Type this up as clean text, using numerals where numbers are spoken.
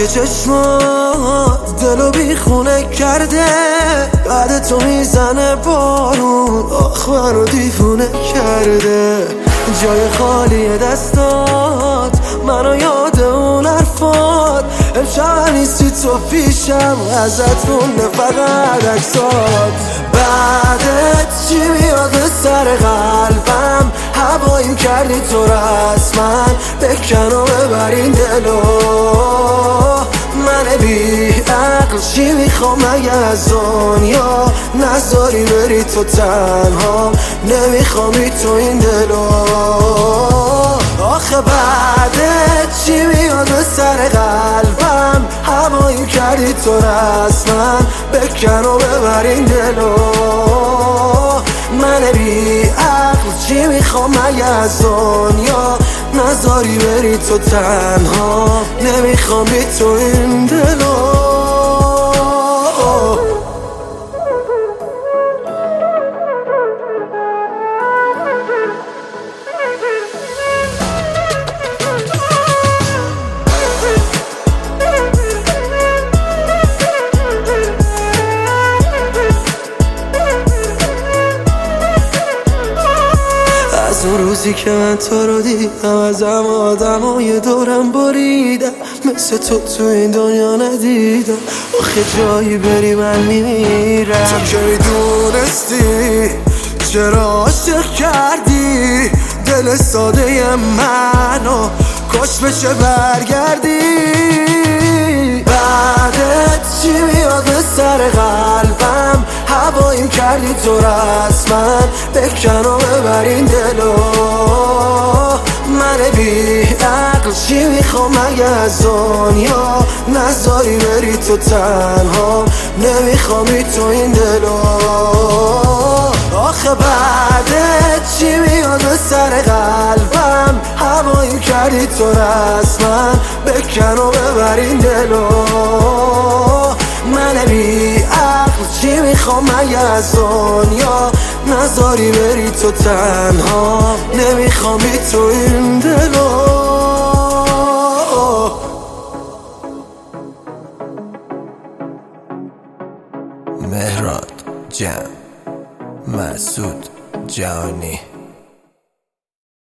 که چشمات دلو بیخونه کرده، بعد تو میزنه بارون، آخ منو دیوونه کرده. جای خالی دستات منو یاد اون حرفات، امشب نیستی تو پیشم، ازت مونده فقط عکسات. بعدت چی میاد به سر قلبم، هواییم کردی تو رسما، بکن و ببر این دلو. من بی عقل چی میخوام مگه از دنیا، نذاری بری تو تنها، نمیخوام تو این دلو. آخه بعدت چی میاد به سر قلبم، هواییم کردی تو رسما، بکن و ببر این دلو. من بی عقل چی میخوام مگه از دنیا، نذاری بری تو تنها، نمیخوام بی تو این دلو. از اون روزی که من تو رو دیدم، ازم آدمای دورم بریدم، مثل تو این دنیا ندیدم. آخه جایی بری من میمیرم. تو که میدونستی چرا عاشق کردی دل ساده منو، کاش بشه برگردی. بعدت چی میاد به سر قلبم، هواییم کردی تو رسما، بکن و ببر این دلو. من بی عقل چی میخوام مگه از دنیا، نذاری بری تو تنها، نمیخوام تو این دلو. آخه بعدت چی میاد به سر قلبم، هواییم کردی تو رسما، بکن و ببر این دلو. من بی عقل چی میخوام مگه از دنیا، نذاری بری تو تنها، نمیخوام تو این دلو.